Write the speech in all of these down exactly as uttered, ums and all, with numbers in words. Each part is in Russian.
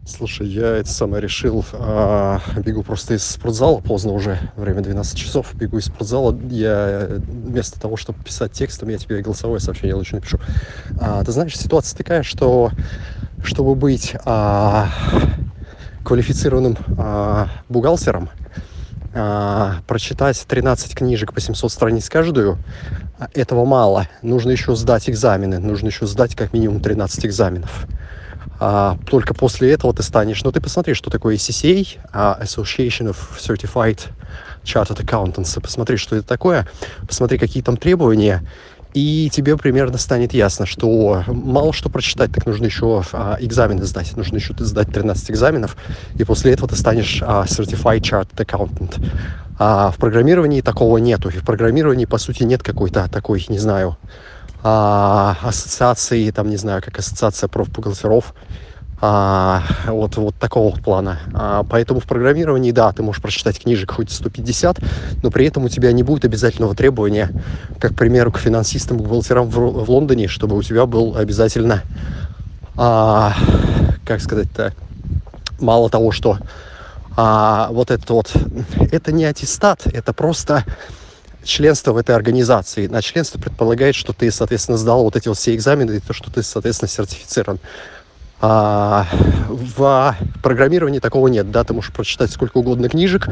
Слушай, я это самое решил, а, бегу просто из спортзала, поздно уже, время двенадцать часов, бегу из спортзала. Я э, вместо того, чтобы писать текстом, я тебе голосовое сообщение лучше напишу. А, ты знаешь, ситуация такая, что чтобы быть а, квалифицированным а, бухгалтером, а, прочитать тринадцать книжек по семьсот страниц каждую, а, этого мало. Нужно еще сдать экзамены, нужно еще сдать как минимум тринадцать экзаменов. А, только после этого ты станешь... Ну, ты посмотри, что такое эй си си эй, а, Association of Certified Chartered Accountants. Посмотри, что это такое, посмотри, какие там требования, и тебе примерно станет ясно, что мало что прочитать, так нужно еще а, экзамены сдать. Нужно еще сдать тринадцать экзаменов, и после этого ты станешь а, Certified Chartered Accountant. А в программировании такого нету. И в программировании, по сути, нет какой-то такой, не знаю... А, ассоциации, там, не знаю, как ассоциация профбухгалтеров, а, вот, вот такого плана. А, поэтому в программировании, да, ты можешь прочитать книжек хоть сто пятьдесят, но при этом у тебя не будет обязательного требования, как, к примеру, к финансистам, бухгалтерам в, в Лондоне, чтобы у тебя был обязательно, а, как сказать-то, мало того, что а, вот это вот, это не аттестат, это просто... членство в этой организации. На членство предполагает, что ты, соответственно, сдал вот эти вот все экзамены, и то, что ты, соответственно, сертифицирован. А в программировании такого нет, да, ты можешь прочитать сколько угодно книжек,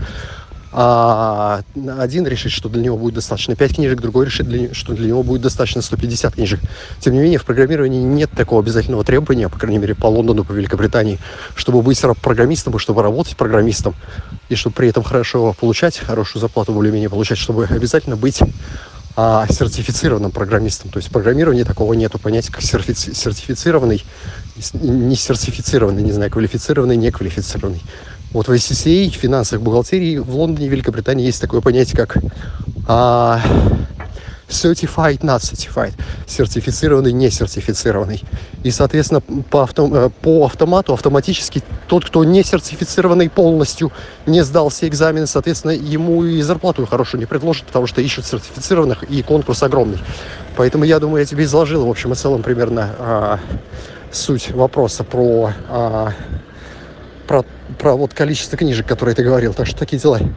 а один решит, что для него будет достаточно пять книжек, другой решит, что для него будет достаточно сто пятьдесят книжек. Тем не менее, в программировании нет такого обязательного требования, по крайней мере, по Лондону, по Великобритании, чтобы быть программистом, и чтобы работать программистом, и чтобы при этом хорошо получать, хорошую зарплату более-менее получать, чтобы обязательно быть а, сертифицированным программистом. То есть в программировании такого нету понятия, как сертифи- сертифицированный, не сертифицированный, не знаю, квалифицированный, неквалифицированный. Вот в эй си си эй, в финансах, бухгалтерии в Лондоне, Великобритании есть такое понятие, как а, certified, not certified, сертифицированный, не сертифицированный. И, соответственно, по, авто, по автомату, автоматически тот, кто не сертифицированный полностью, не сдал все экзамены, соответственно, ему и зарплату хорошую не предложат, потому что ищут сертифицированных, и конкурс огромный. Поэтому, я думаю, я тебе изложил, в общем и целом, примерно а, суть вопроса про... А, про, про вот количество книжек, которые ты говорил. Так что такие дела.